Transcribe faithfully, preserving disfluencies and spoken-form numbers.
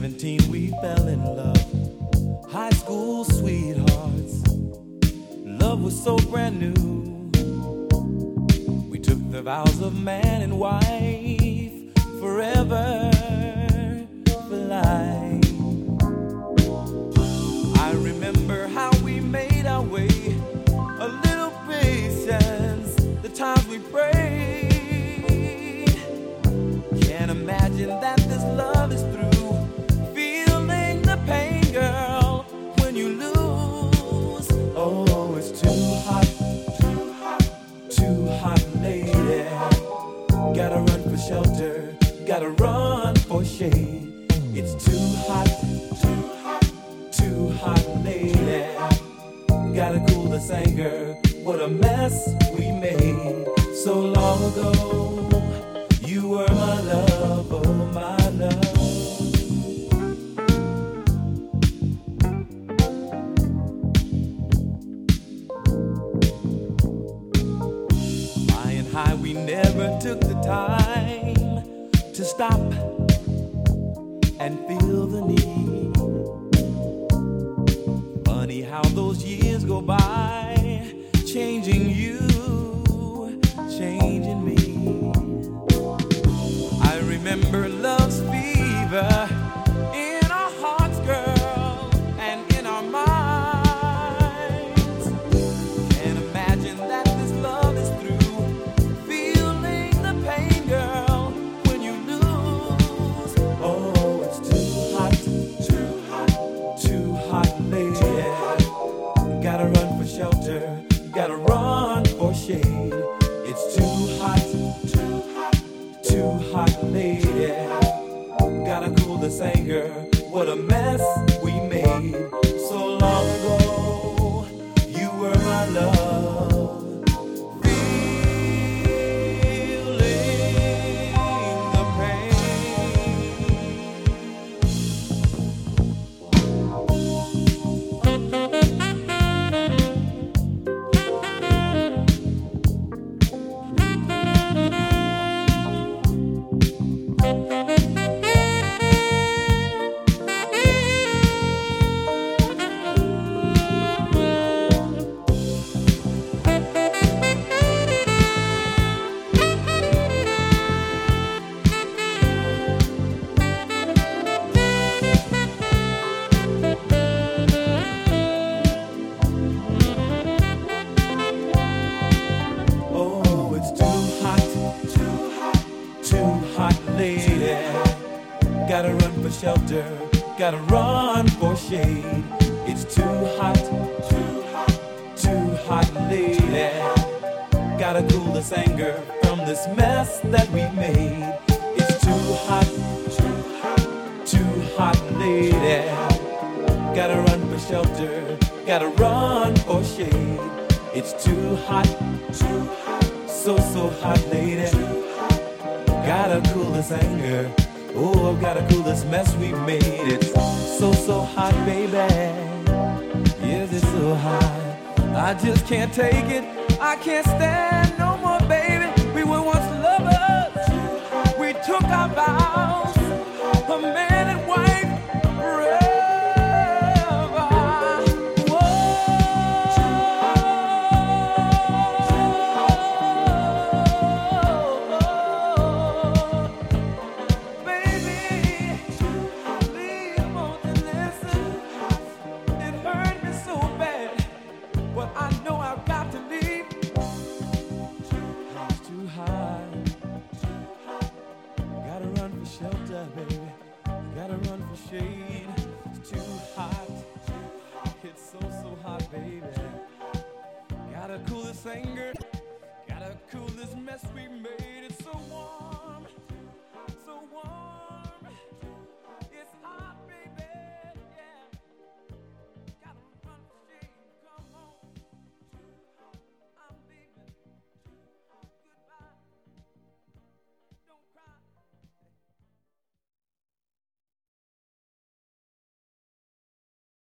seventeen we fell in love, high school sweethearts. Love was so brand new. We took the vows of man and wife, forever for life. I remember how we made our way, a little patience, the times we prayed. Can't imagine that this love is through, feeling the pain, girl, when you lose. Oh, it's too hot, too hot, too hot, lady. Gotta run for shelter, gotta run for shade. It's too hot, too hot, too hot, lady. Gotta cool this anger, what a mess we made so long ago. You were my love, oh my love. Flying high, we never took the time to stop and feel the need. Funny how those years go by, changing you, changing me. I remember love's fever in our hearts, girl, and in our minds. Can't imagine that this love is through, feeling the pain, girl, when you lose. Oh, it's too hot, too hot, too hot, lady. Gotta run for shelter, gotta run for shade. It's too hot, too hot, too hot, lady. Gotta cool this anger, what a mess we made so long ago. You were my love, feeling the pain. Oh, it's too hot, too hot, too hot, lady. Gotta run for shelter, gotta run for shade. It's too hot, too hot, too hot, lady. Gotta cool this anger from this mess that we made. It's too hot, too hot, too hot, lady. Gotta run for shelter, gotta run for shade. It's too hot, too hot, so, so hot, lady. Gotta cool this anger, oh, gotta cool this mess we made. It's so, so hot, baby. Yes, it's so hot. I just can't take it, I can't stand